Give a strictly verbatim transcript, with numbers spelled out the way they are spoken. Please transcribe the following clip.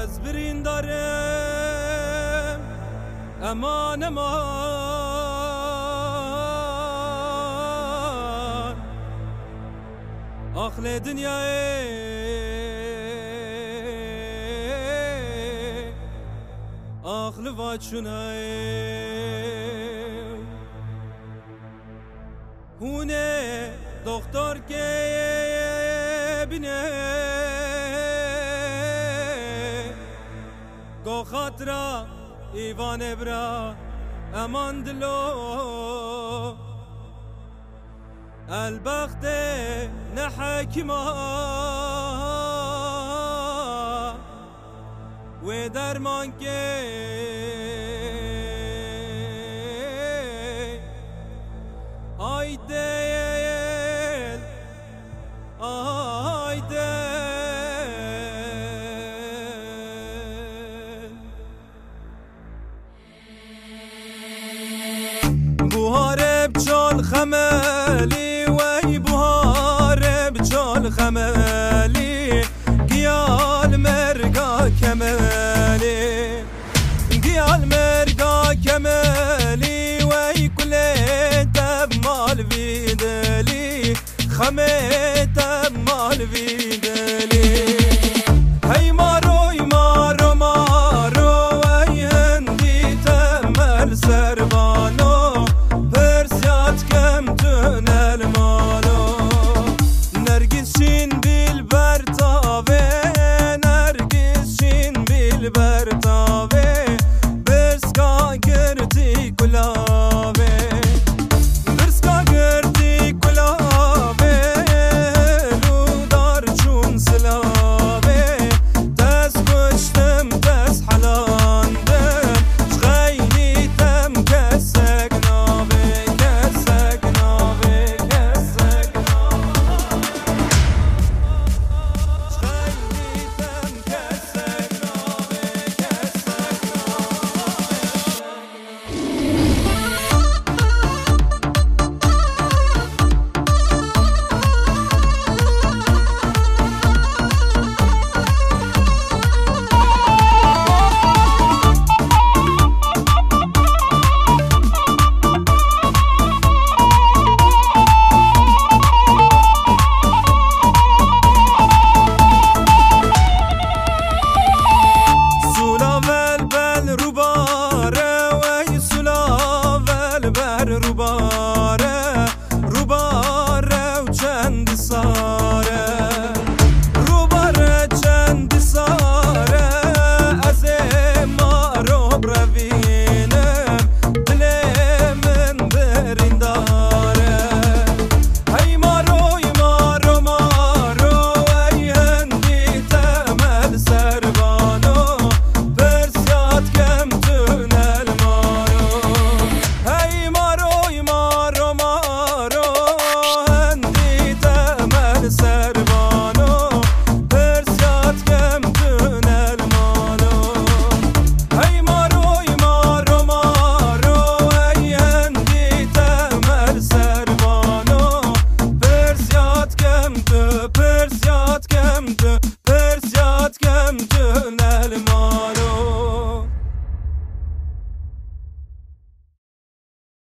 از برین دارم امان امان آخل دنیای آخل واچونای هونه دختر که بینه گو خاطرا ایوان برا امان دلو البخت نحکما و درمان که آی دل آی دل بوهار بچال خمالی وی بوهار بچال خمالی گیال مرگا کمالی گیال مرگا کمالی وی کلی تب مال ویدلی خمه تب مال وید